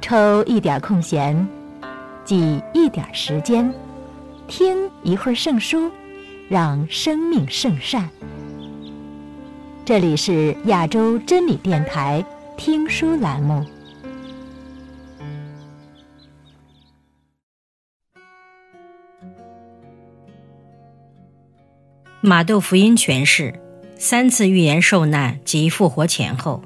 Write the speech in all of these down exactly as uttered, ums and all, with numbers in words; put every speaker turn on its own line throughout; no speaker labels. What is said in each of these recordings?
抽一点空闲，挤一点时间，听一会儿圣书，让生命圣善。这里是亚洲真理电台听书栏目。
马窦福音诠释三次预言受难及复活前后。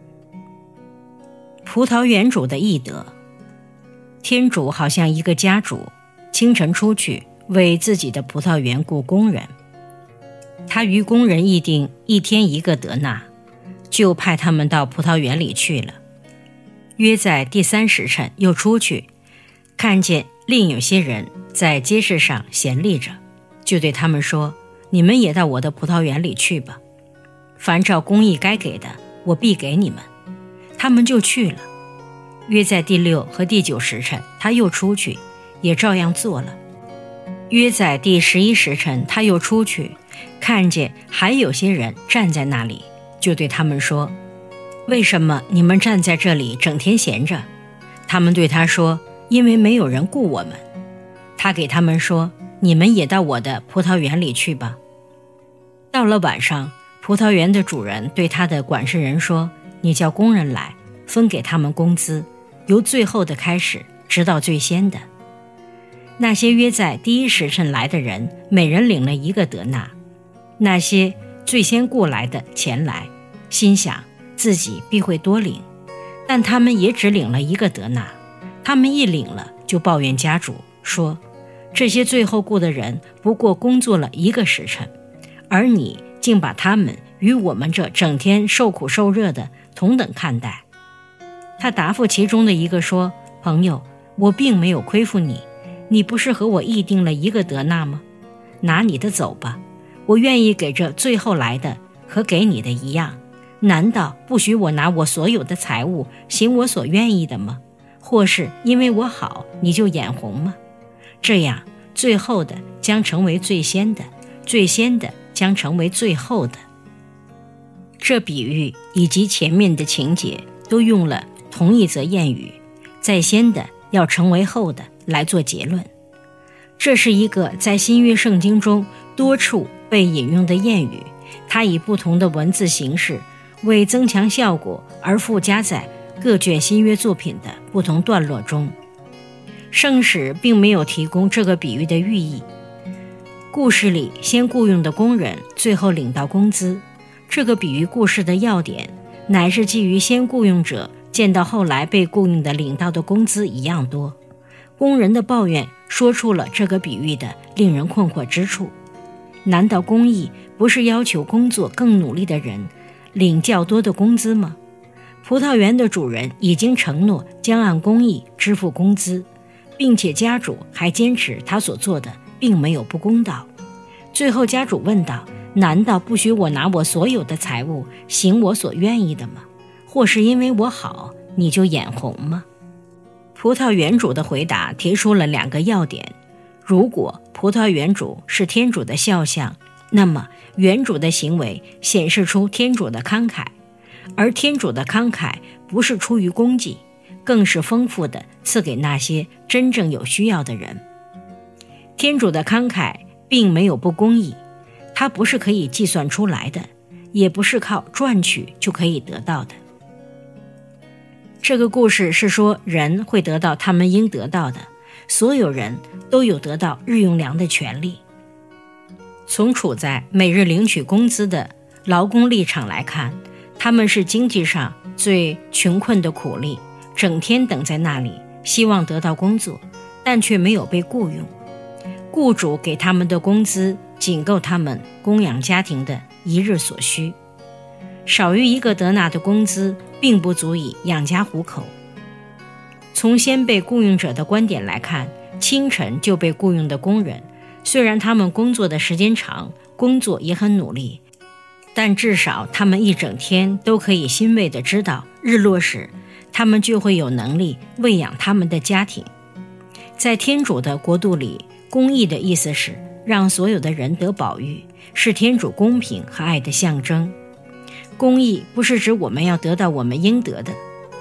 葡萄园主的义德。天主好像一个家主，清晨出去为自己的葡萄园雇工人。他于工人议定一天一个德纳，就派他们到葡萄园里去了。约在第三时辰又出去，看见另有些人在街市上闲立着，就对他们说，你们也到我的葡萄园里去吧，凡照公义该给的，我必给你们。他们就去了。约在第六和第九时辰，他又出去，也照样做了。约在第十一时辰，他又出去，看见还有些人站在那里，就对他们说，为什么你们站在这里整天闲着？他们对他说，因为没有人雇我们。他给他们说，你们也到我的葡萄园里去吧。到了晚上，葡萄园的主人对他的管事人说，你叫工人来，分给他们工资，由最后的开始，直到最先的。那些约在第一时辰来的人，每人领了一个德纳。那些最先雇来的前来，心想自己必会多领，但他们也只领了一个德纳。他们一领了，就抱怨家主，说，这些最后雇的人不过工作了一个时辰，而你竟把他们与我们这整天受苦受热的同等看待。他答复其中的一个说，朋友，我并没有亏负你，你不是和我议定了一个德纳吗？拿你的走吧，我愿意给这最后来的和给你的一样。难道不许我拿我所有的财物行我所愿意的吗？或是因为我好你就眼红吗？这样最后的将成为最先的，最先的将成为最后的。这比喻以及前面的情节都用了同一则谚语，在先的要成为后的来做结论。这是一个在新约圣经中多处被引用的谚语，它以不同的文字形式为增强效果而附加在各卷新约作品的不同段落中。圣史并没有提供这个比喻的寓意。故事里先雇佣的工人最后领到工资，这个比喻故事的要点乃是基于先雇佣者见到后来被雇佣的领到的工资一样多。工人的抱怨说出了这个比喻的令人困惑之处。难道公义不是要求工作更努力的人领较多的工资吗？葡萄园的主人已经承诺将按公义支付工资，并且家主还坚持他所做的并没有不公道。最后家主问道，难道不许我拿我所有的财物行我所愿意的吗？或是因为我好你就眼红吗？葡萄园主的回答提出了两个要点。如果葡萄园主是天主的肖像，那么园主的行为显示出天主的慷慨，而天主的慷慨不是出于功绩，更是丰富的赐给那些真正有需要的人。天主的慷慨并没有不公义，它不是可以计算出来的，也不是靠赚取就可以得到的。这个故事是说人会得到他们应得到的，所有人都有得到日用粮的权利。从处在每日领取工资的劳工立场来看，他们是经济上最穷困的苦力，整天等在那里，希望得到工作，但却没有被雇佣。雇主给他们的工资仅够他们供养家庭的一日所需，少于一个德纳的工资并不足以养家糊口。从先被雇佣者的观点来看，清晨就被雇佣的工人，虽然他们工作的时间长，工作也很努力，但至少他们一整天都可以欣慰地知道，日落时他们就会有能力喂养他们的家庭。在天主的国度里，公义的意思是让所有的人得保育，是天主公平和爱的象征。公义不是指我们要得到我们应得的，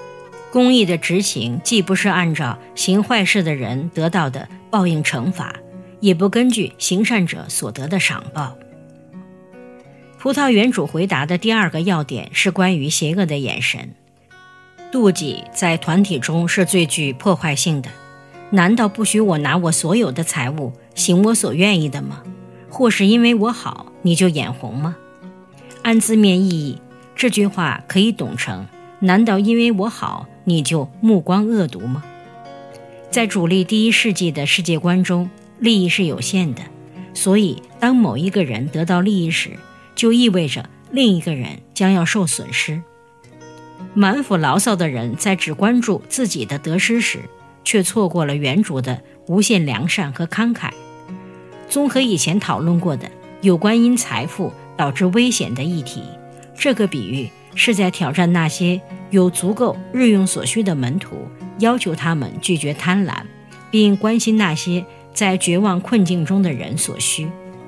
公义的执行既不是按照行坏事的人得到的报应惩罚，也不根据行善者所得的赏报。葡萄园主回答的第二个要点是关于邪恶的眼神。妒忌在团体中是最具破坏性的。难道不许我拿我所有的财物，行我所愿意的吗？或是因为我好，你就眼红吗？按字面意义，这句话可以懂成：难道因为我好，你就目光恶毒吗？在主力第一世纪的世界观中，利益是有限的，所以当某一个人得到利益时，就意味着另一个人将要受损失。满腹牢骚的人在只关注自己的得失时，却错过了原主的无限良善和慷慨。综合以前讨论过的有关因财富导致危险的议题，这个比喻是在挑战那些有足够日用所需的门徒，要求他们拒绝贪婪，并关心那些在绝望困境中的人所需。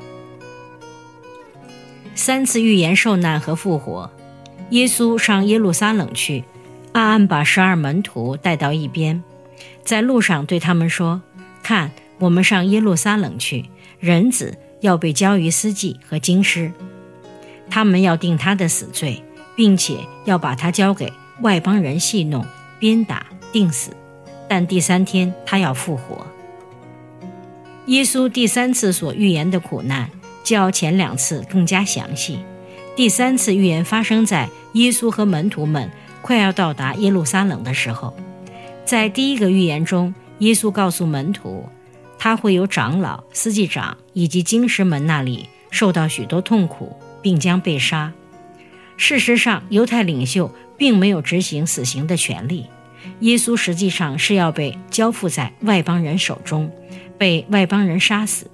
三次预言受难和复活。耶稣上耶路撒冷去，暗暗把十二门徒带到一边，在路上对他们说：看，我们上耶路撒冷去，人子要被交于司祭和经师，他们要定他的死罪，并且要把他交给外邦人戏弄、鞭打、定死，但第三天他要复活。耶稣第三次所预言的苦难较前两次更加详细。第三次预言发生在耶稣和门徒们快要到达耶路撒冷的时候。在第一个预言中，耶稣告诉门徒，他会由长老、司祭长以及经师们那里受到许多痛苦，并将被杀。事实上，犹太领袖并没有执行死刑的权利，耶稣实际上是要被交付在外邦人手中，被外邦人杀死。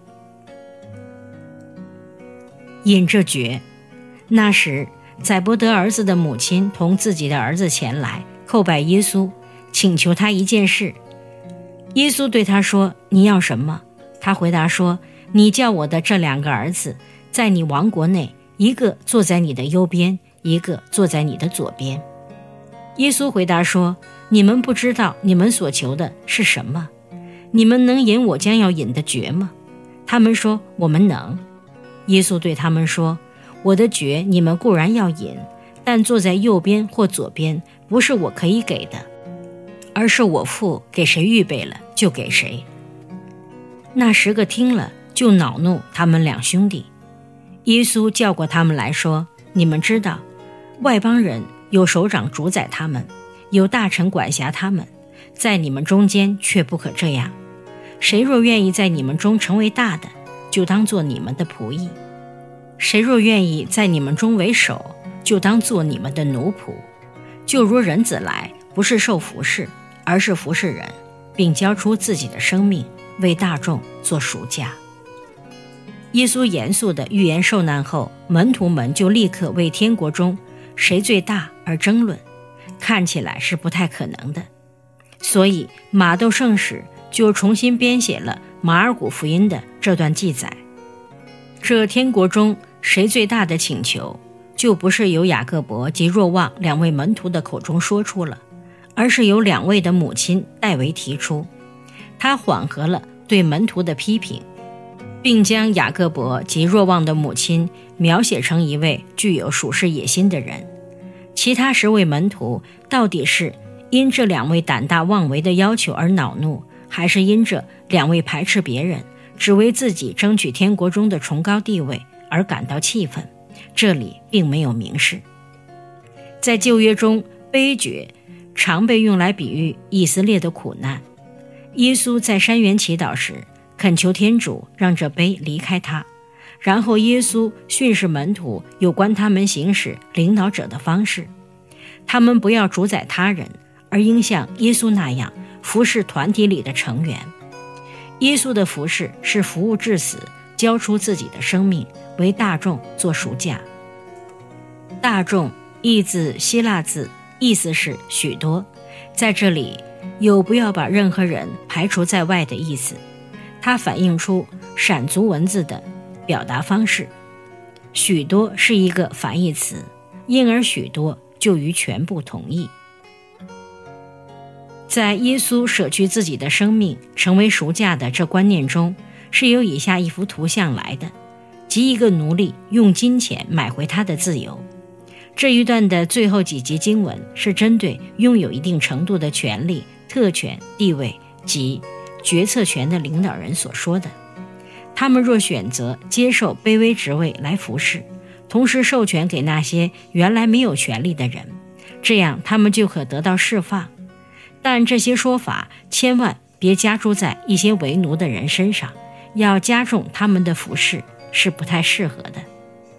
引这诀。那时，载伯德儿子的母亲同自己的儿子前来叩拜耶稣，请求他一件事。耶稣对他说：你要什么？他回答说：你叫我的这两个儿子，在你王国内，一个坐在你的右边，一个坐在你的左边。耶稣回答说：你们不知道你们所求的是什么？你们能饮我将要饮的爵吗？他们说：我们能。耶稣对他们说：我的爵你们固然要饮，但坐在右边或左边不是我可以给的，而是我父给谁预备了就给谁。那十个听了就恼怒他们两兄弟。耶稣叫过他们来说：你们知道，外邦人有首长主宰他们，有大臣管辖他们，在你们中间却不可这样。谁若愿意在你们中成为大的，就当做你们的仆役；谁若愿意在你们中为首，就当做你们的奴仆。就如人子来，不是受服侍，而是服侍人，并交出自己的生命，为大众做赎价。耶稣严肃地预言受难后，门徒们就立刻为天国中谁最大而争论，看起来是不太可能的。所以马窦圣史就重新编写了马尔谷福音的这段记载。这天国中谁最大的请求，就不是由雅各伯及若望两位门徒的口中说出了，而是由两位的母亲代为提出。他缓和了对门徒的批评，并将雅各伯及若望的母亲描写成一位具有属世野心的人。其他十位门徒到底是因这两位胆大妄为的要求而恼怒，还是因这两位排斥别人，只为自己争取天国中的崇高地位而感到气愤，这里并没有明示。在旧约中，杯爵常被用来比喻以色列的苦难。耶稣在山园祈祷时，恳求天主让这杯离开他，然后耶稣训示门徒有关他们行使领导者的方式。他们不要主宰他人，而应像耶稣那样服侍团体里的成员。耶稣的服侍是服务至死，交出自己的生命，为大众做赎价。大众译自希腊字，意思是许多，在这里有不要把任何人排除在外的意思，它反映出闪族文字的表达方式。许多是一个反义词，因而许多就与全部同义。 在耶稣舍去自己的生命成为赎价的这观念中，是由以下一幅图像来的，即一个奴隶用金钱买回他的自由。这一段的最后几节经文是针对拥有一定程度的权利、特权、地位及决策权的领导人所说的。他们若选择接受卑微职位来服侍，同时授权给那些原来没有权利的人，这样他们就可得到释放。但这些说法千万别加诸在一些为奴的人身上，要加重他们的服侍是不太适合的。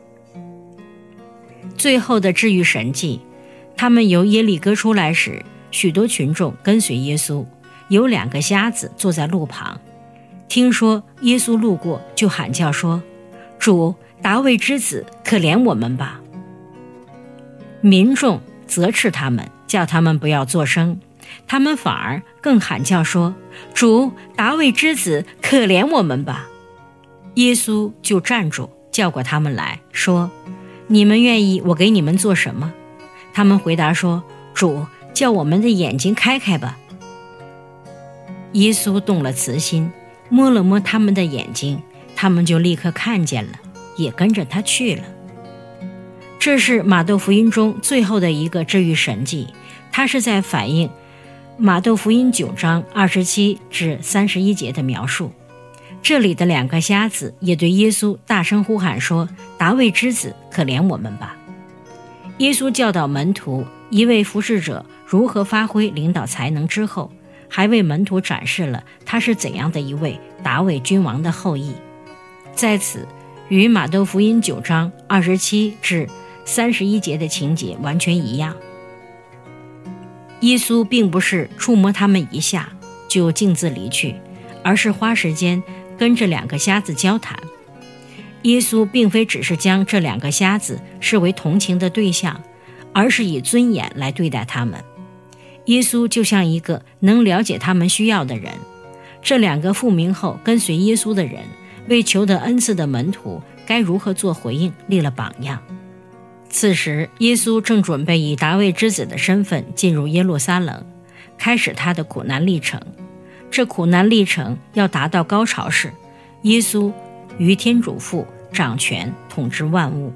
最后的治愈神迹，他们由耶利哥出来时，许多群众跟随耶稣，有两个瞎子坐在路旁，听说耶稣路过，就喊叫说：主，达味之子，可怜我们吧。民众责斥他们，叫他们不要作声，他们反而更喊叫说：主，达味之子，可怜我们吧。耶稣就站住，叫过他们来说：你们愿意我给你们做什么？他们回答说：主，叫我们的眼睛开开吧。耶稣动了慈心，摸了摸他们的眼睛，他们就立刻看见了，也跟着他去了。这是马窦福音中最后的一个治愈神迹，它是在反映马窦福音九章二十七至三十一节的描述。这里的两个瞎子也对耶稣大声呼喊说：达味之子，可怜我们吧。耶稣教导门徒一位服侍者如何发挥领导才能之后，还为门徒展示了他是怎样的一位达味君王的后裔。在此与马窦福音九章二十七至三十一节的情节完全一样。耶稣并不是触摸他们一下就径自离去，而是花时间跟这两个瞎子交谈。耶稣并非只是将这两个瞎子视为同情的对象，而是以尊严来对待他们。耶稣就像一个能了解他们需要的人。这两个复明后跟随耶稣的人，为求得恩赐的门徒该如何做回应立了榜样。此时耶稣正准备以达味之子的身份进入耶路撒冷，开始他的苦难历程。这苦难历程要达到高潮时，耶稣于天主父掌权统治万物。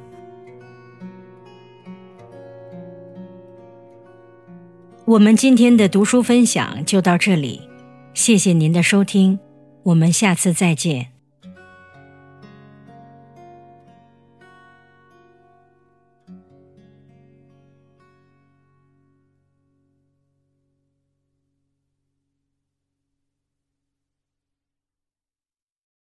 我们今天的读书分享就到这里，谢谢您的收听，我们下次再见。